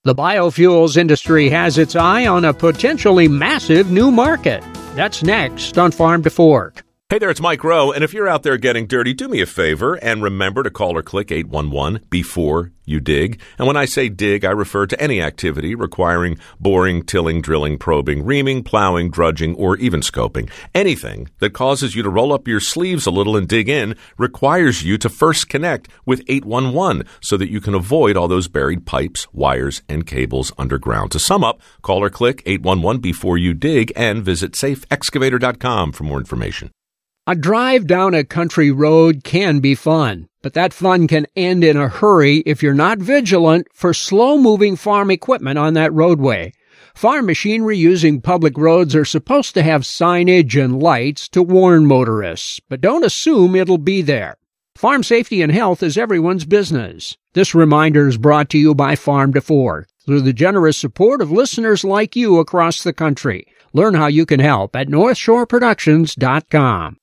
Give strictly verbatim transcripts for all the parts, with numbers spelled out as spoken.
The biofuels industry has its eye on a potentially massive new market. That's next on Farm to Fork. Hey there, it's Mike Rowe, and if you're out there getting dirty, do me a favor and remember to call or click eight one one before you dig. And when I say dig, I refer to any activity requiring boring, tilling, drilling, probing, reaming, plowing, drudging, or even scoping. Anything that causes you to roll up your sleeves a little and dig in requires you to first connect with eight one one so that you can avoid all those buried pipes, wires, and cables underground. To sum up, call or click eight one one before you dig and visit safe excavator dot com for more information. A drive down a country road can be fun, but that fun can end in a hurry if you're not vigilant for slow-moving farm equipment on that roadway. Farm machinery using public roads are supposed to have signage and lights to warn motorists, but don't assume it'll be there. Farm safety and health is everyone's business. This reminder is brought to you by Farm to Fork through the generous support of listeners like you across the country. Learn how you can help at north shore productions dot com.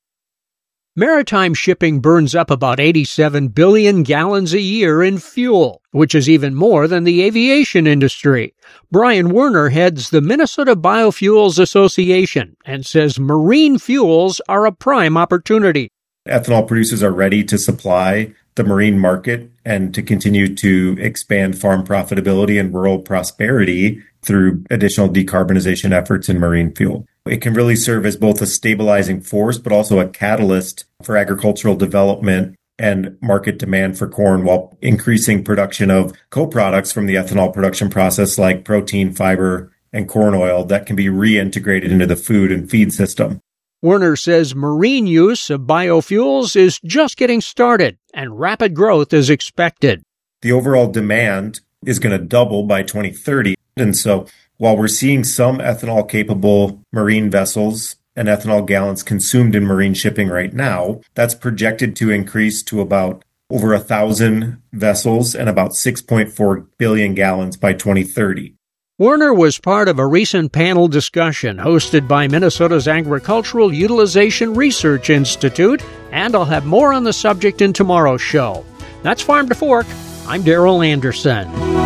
Maritime shipping burns up about eighty-seven billion gallons a year in fuel, which is even more than the aviation industry. Brian Werner heads the Minnesota Biofuels Association and says marine fuels are a prime opportunity. Ethanol producers are ready to supply the marine market and to continue to expand farm profitability and rural prosperity through additional decarbonization efforts in marine fuel. It can really serve as both a stabilizing force, but also a catalyst for agricultural development and market demand for corn while increasing production of co-products from the ethanol production process like protein, fiber, and corn oil that can be reintegrated into the food and feed system. Werner says marine use of biofuels is just getting started and rapid growth is expected. The overall demand is going to double by twenty thirty. And so while we're seeing some ethanol-capable marine vessels and ethanol gallons consumed in marine shipping right now, that's projected to increase to about over a thousand vessels and about six point four billion gallons by twenty thirty. Werner was part of a recent panel discussion hosted by Minnesota's Agricultural Utilization Research Institute, and I'll have more on the subject in tomorrow's show. That's Farm to Fork. I'm Darrell Anderson.